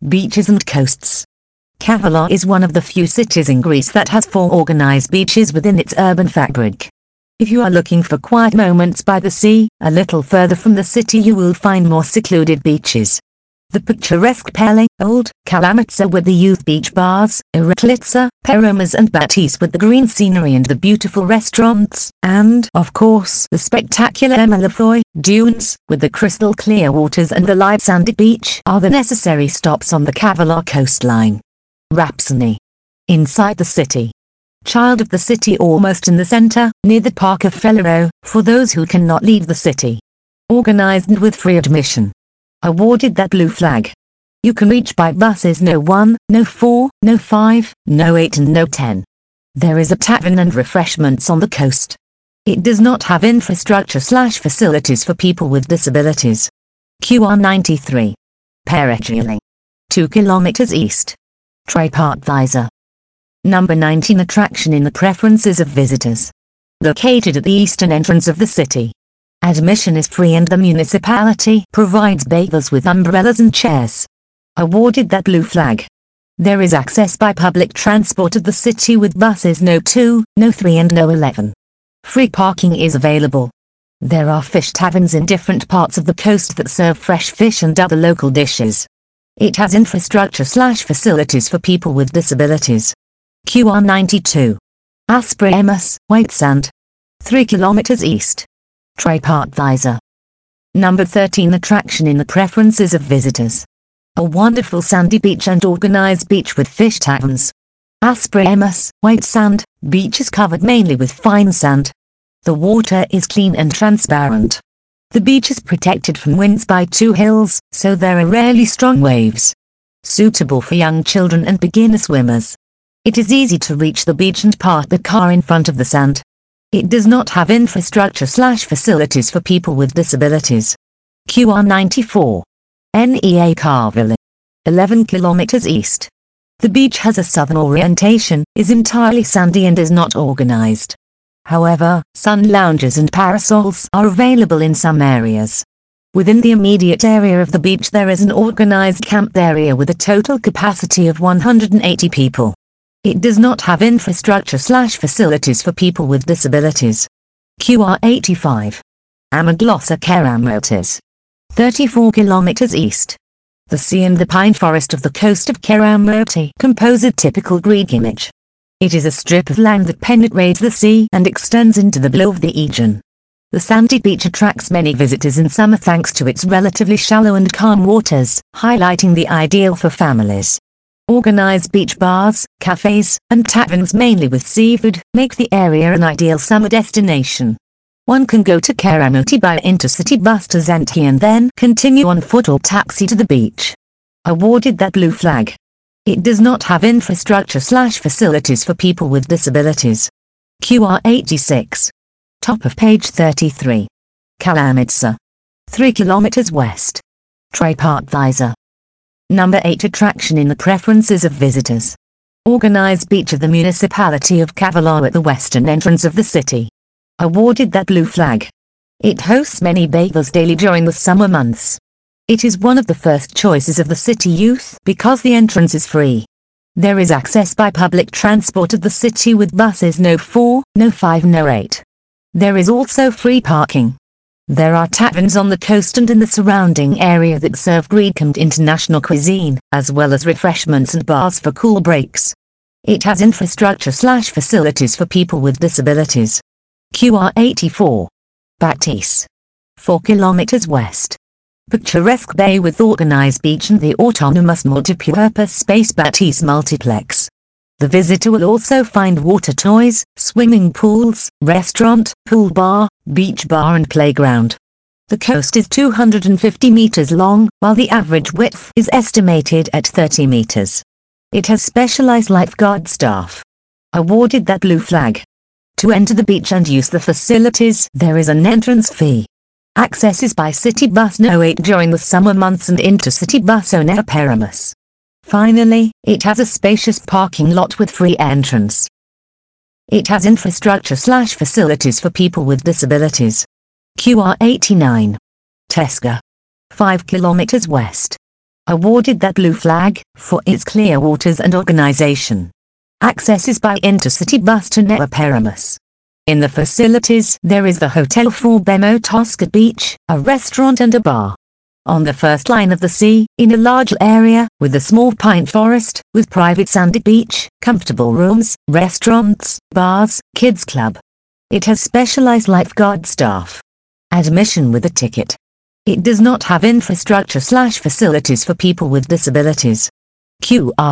beaches and coasts. Kavalar is one of the few cities in Greece that has 4 organized beaches within its urban fabric. If you are looking for quiet moments by the sea, a little further from the city you will find more secluded beaches. The picturesque Pele, Old Kalamitsa with the youth beach bars, Iraklitsa, Peromas and Batis with the green scenery and the beautiful restaurants, and, of course, the spectacular Emelafoy dunes, with the crystal clear waters and the light sandy beach are the necessary stops on the Kavalar coastline. Rapsani. Inside the city. Child of the city almost in the center, near the Park of Felero, for those who cannot leave the city. Organized and with free admission. Awarded that blue flag. You can reach by buses No 1, No 4, No 5, No 8 and No 10. There is a tavern and refreshments on the coast. It does not have infrastructure/facilities for people with disabilities. QR93. Perechiling. 2 kilometers east. Triparthizer. Number 19 attraction in the preferences of visitors. Located at the eastern entrance of the city. Admission is free and the municipality provides bathers with umbrellas and chairs. Awarded that blue flag. There is access by public transport of the city with buses No 2, No 3 and No 11. Free parking is available. There are fish taverns in different parts of the coast that serve fresh fish and other local dishes. It has infrastructure/facilities for people with disabilities. QR92. Aspremus, White Sand. 3 kilometers east. Triparthizer. Number 13 attraction in the preferences of visitors. A wonderful sandy beach and organized beach with fish taverns. Aspremus, White Sand, beach is covered mainly with fine sand. The water is clean and transparent. The beach is protected from winds by 2 hills, so there are rarely strong waves. Suitable for young children and beginner swimmers. It is easy to reach the beach and park the car in front of the sand. It does not have infrastructure/facilities for people with disabilities. QR94. NEA Carville. 11 kilometers east. The beach has a southern orientation, is entirely sandy and is not organized. However, sun lounges and parasols are available in some areas. Within the immediate area of the beach there is an organized camp area with a total capacity of 180 people. It does not have infrastructure/facilities for people with disabilities. QR85. Amaglossa Keramotis. 34 kilometers east. The sea and the pine forest of the coast of Keramoti compose a typical Greek image. It is a strip of land that penetrates the sea and extends into the blue of the Aegean. The sandy beach attracts many visitors in summer thanks to its relatively shallow and calm waters, highlighting the ideal for families. Organized beach bars, cafes, and taverns mainly with seafood make the area an ideal summer destination. One can go to Keramoti by intercity bus to Zenti and then continue on foot or taxi to the beach. Awarded that blue flag. It does not have infrastructure/facilities for people with disabilities. QR86. Top of page 33. Kalamitsa. 3 kilometers west. Triparthizer. Number 8 attraction in the preferences of visitors. Organized beach of the municipality of Kavalar at the western entrance of the city. Awarded that blue flag. It hosts many bathers daily during the summer months. It is one of the first choices of the city youth because the entrance is free. There is access by public transport of the city with buses No 4, No 5, No 8. There is also free parking. There are taverns on the coast and in the surrounding area that serve Greek and international cuisine, as well as refreshments and bars for cool breaks. It has infrastructure/facilities for people with disabilities. QR84. Batis. 4 kilometers west. Picturesque bay with organized beach and the autonomous multipurpose space Batis Multiplex. The visitor will also find water toys, swimming pools, restaurant, pool bar, beach bar and playground. The coast is 250 meters long, while the average width is estimated at 30 meters. It has specialized lifeguard staff. Awarded that blue flag. To enter the beach and use the facilities, there is an entrance fee. Access is by city bus No 8 during the summer months and intercity bus Onea Perimus. Finally, it has a spacious parking lot with free entrance. It has infrastructure/facilities for people with disabilities. QR89. Teska. 5 kilometers west. Awarded that blue flag for its clear waters and organization. Access is by intercity bus to Nea Perimus. In the facilities there is the Hotel Forbemo Tosca Beach, a restaurant and a bar. On the first line of the sea, in a large area, with a small pine forest, with private sandy beach, comfortable rooms, restaurants, bars, kids club. It has specialized lifeguard staff. Admission with a ticket. It does not have infrastructure/facilities for people with disabilities. QR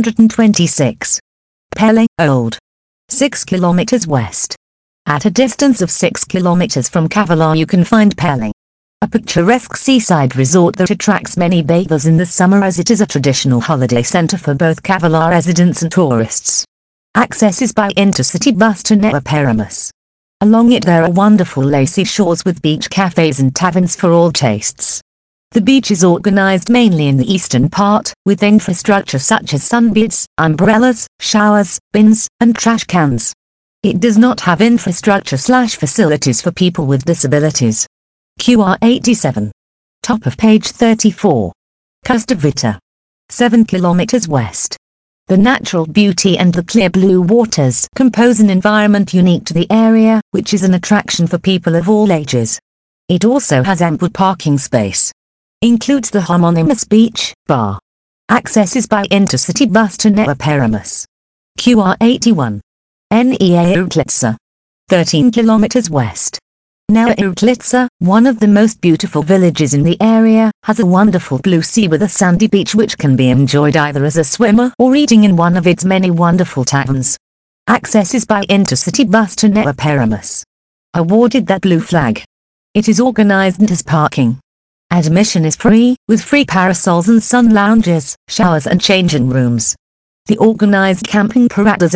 226. Pele, Old. 6 kilometers west. At a distance of 6 kilometers from Cavallà you can find Pele, a picturesque seaside resort that attracts many bathers in the summer as it is a traditional holiday center for both Cavallà residents and tourists. Access is by intercity bus to Nea Perimus. Along it there are wonderful lacy shores with beach cafes and taverns for all tastes. The beach is organized mainly in the eastern part, with infrastructure such as sunbeds, umbrellas, showers, bins, and trash cans. It does not have infrastructure/facilities for people with disabilities. QR 87. Top of page 34. Costa Vita. 7 kilometers west. The natural beauty and the clear blue waters compose an environment unique to the area, which is an attraction for people of all ages. It also has ample parking space. Includes the homonymous beach, bar. Access is by intercity bus to Nea Perimus. QR 81. Nea Utlitsa. 13 kilometers west. Nea Utlitsa, one of the most beautiful villages in the area, has a wonderful blue sea with a sandy beach which can be enjoyed either as a swimmer or eating in one of its many wonderful taverns. Access is by intercity bus to Nea Perimus. Awarded that blue flag. It is organized and has parking. Admission is free, with free parasols and sun lounges, showers and changing rooms. The organized Camping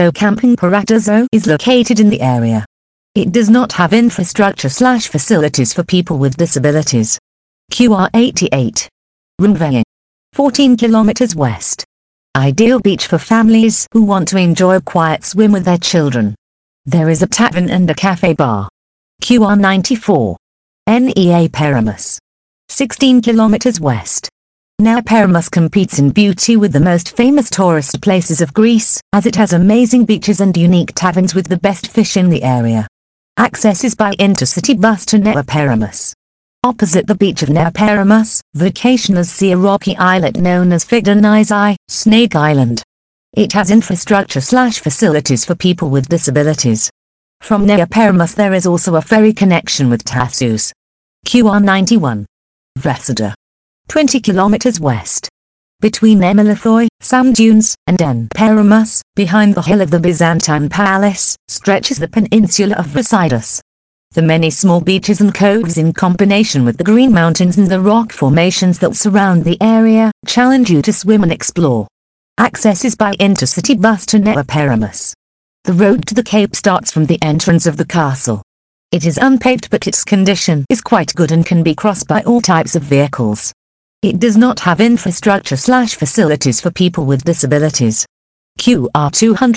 Paradiso is located in the area. It does not have infrastructure/facilities for people with disabilities. QR 88. Rumveien. 14 kilometers west. Ideal beach for families who want to enjoy a quiet swim with their children. There is a tavern and a cafe bar. QR 94. Nea Perimus. 16 kilometers west. Nea Perimus competes in beauty with the most famous tourist places of Greece, as it has amazing beaches and unique taverns with the best fish in the area. Access is by intercity bus to Nea Perimus. Opposite the beach of Nea Perimus, vacationers see a rocky islet known as Fidonizai, Snake Island. It has infrastructure/facilities for people with disabilities. From Nea Perimus there is also a ferry connection with Tassos. QR 91. Vrasida. 20 kilometers west. Between Emilithoi, sand dunes, and Nea Perimus, behind the hill of the Byzantine Palace, stretches the peninsula of Vrasidas. The many small beaches and coves in combination with the green mountains and the rock formations that surround the area, challenge you to swim and explore. Access is by intercity bus to Nea Perimus. The road to the cape starts from the entrance of the castle. It is unpaved but its condition is quite good and can be crossed by all types of vehicles. It does not have infrastructure/facilities for people with disabilities. QR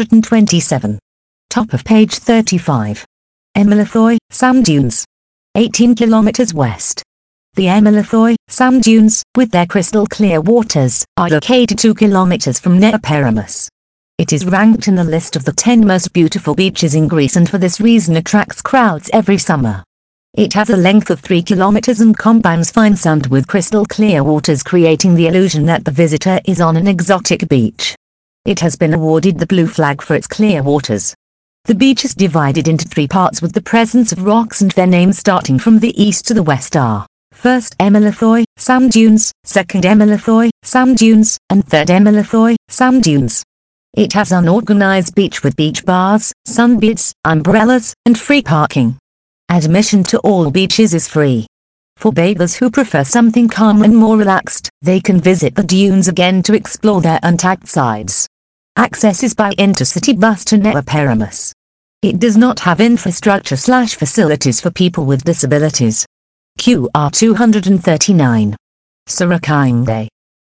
227. Top of page 35. Emilithoi, sand dunes. 18 kilometers west. The Emilithoi, sand dunes, with their crystal clear waters, are located 2 kilometers from Nea Perimus. It is ranked in the list of the 10 most beautiful beaches in Greece and for this reason attracts crowds every summer. It has a length of 3 kilometers and combines fine sand with crystal clear waters, creating the illusion that the visitor is on an exotic beach. It has been awarded the blue flag for its clear waters. The beach is divided into 3 parts with the presence of rocks and their names starting from the east to the west are: first Emilithoi, sand dunes, second Emilithoi, sand dunes, and third Emilithoi, sand dunes. It has an organized beach with beach bars, sunbeds, umbrellas, and free parking. Admission to all beaches is free. For bathers who prefer something calm and more relaxed, they can visit the dunes again to explore their untapped sides. Access is by intercity bus to Nea Perimus. It does not have infrastructure/facilities for people with disabilities. QR 239. Sarakainde.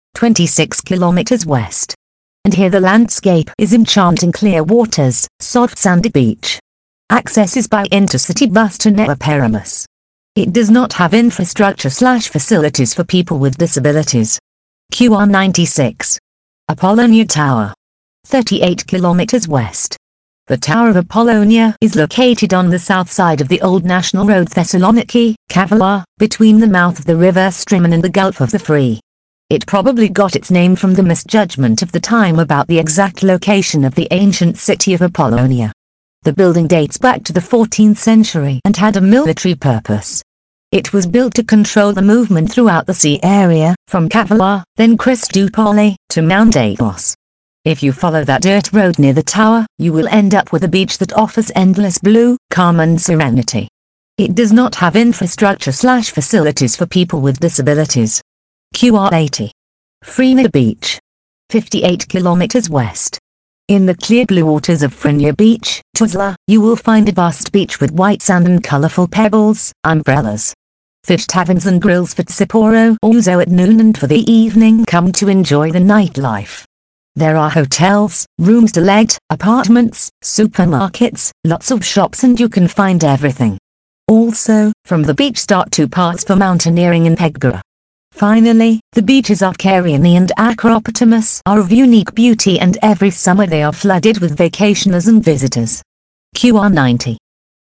26 kilometers west. And here the landscape is enchanting: clear waters, soft sandy beach. Access is by intercity bus to Nea Perimus. It does not have infrastructure/facilities for people with disabilities. QR96. Apollonia Tower. 38 kilometers west. The Tower of Apollonia is located on the south side of the old National Road Thessaloniki, Kavela, between the mouth of the river Strymon and the Gulf of the Free. It probably got its name from the misjudgment of the time about the exact location of the ancient city of Apollonia. The building dates back to the 14th century and had a military purpose. It was built to control the movement throughout the sea area, from Kavela, then Christoupoli, to Mount Athos. If you follow that dirt road near the tower, you will end up with a beach that offers endless blue, calm and serenity. It does not have infrastructure/facilities for people with disabilities. QR80. Frina Beach. 58 kilometers west. In the clear blue waters of Frina Beach, Tuzla, you will find a vast beach with white sand and colorful pebbles, umbrellas, fish taverns and grills for Sapporo Ouzo at noon and for the evening. Come to enjoy the nightlife. There are hotels, rooms to let, apartments, supermarkets, lots of shops, and you can find everything. Also, from the beach start 2 paths for mountaineering in Pegara. Finally, the beaches of Kariani and Akropotamus are of unique beauty, and every summer they are flooded with vacationers and visitors. QR90.